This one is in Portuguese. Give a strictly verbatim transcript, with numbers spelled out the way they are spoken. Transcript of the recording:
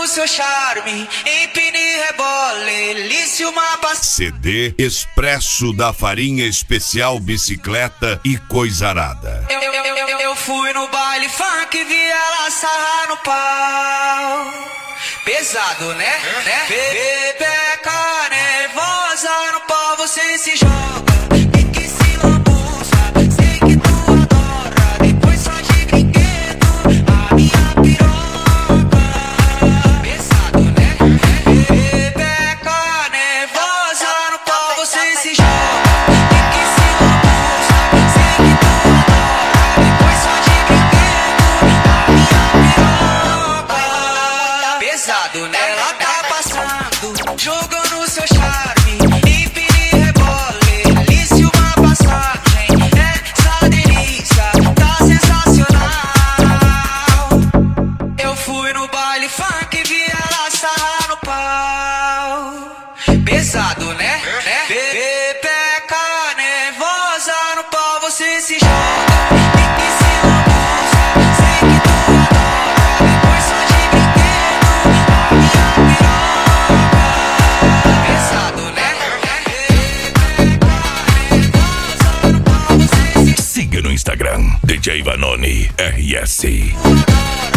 seu charme, empine e rebole, lice uma passagem. C D Expresso da Farinha Especial Bicicleta e Coisarada. Eu, eu, eu, eu, eu fui no baile funk, vi ela sarrar no pau. Pesado, né? né? Bebeca nervosa no pau, você se joga. Ela tá passando, jogando seu charme, empine e rebole, lice uma passagem. Essa delícia tá sensacional. Eu fui no baile funk, vi ela sarrar no pau. Pesado, né? né? Bebeca nervosa no pau, você se joga. Siga no Instagram, D J Vanoni R S.